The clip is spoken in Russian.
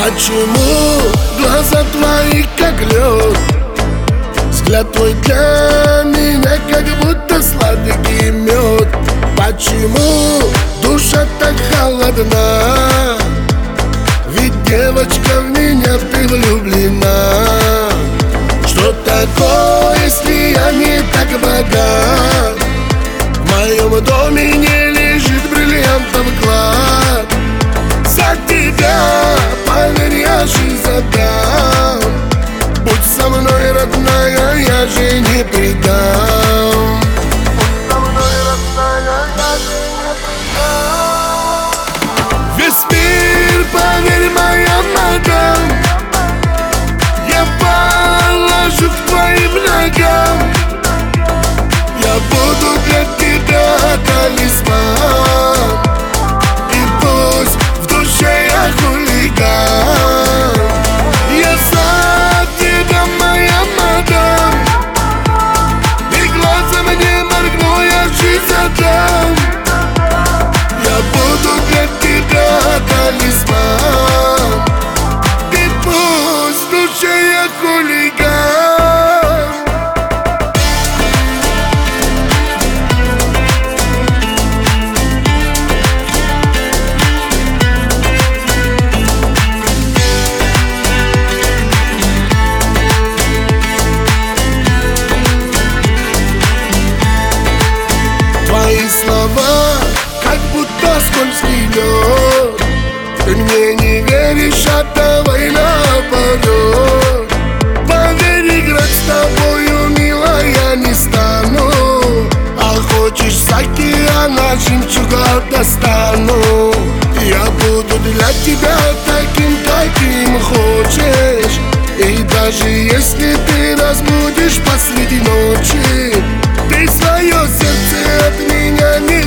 Почему глаза твои как лед? Взгляд твой для меня как будто сладкий мед. Почему душа так холодна? Ведь девочка в меня ты влюблена. Что такое, если я не так богат? В моем доме не лежит бриллиантов клад. За тебя, поверь, я жизнь отдам. Будь со мной, родная, я же не предам. Будь со мной, родная, я же не предам. Весь мир, поверь, моя мадам, я положу к твоим ногам. Я буду для тебя талисман. И пусть в душе я хулиган. Я за тебя, моя мадам. И глазом не моргну, я жизнь отдам. Я буду для тебя талисман. И пусть в душе я хулиган. Твои слова, как будто скользкий лед. Ты мне не веришь, а давай наоборот. Поверь, играть с тобою, милая, не стану. А хочешь с океана жемчуга достану. Я буду для тебя таким, каким хочешь. И даже если ты разбудишь посреди ночи, ты свое сердце от меня не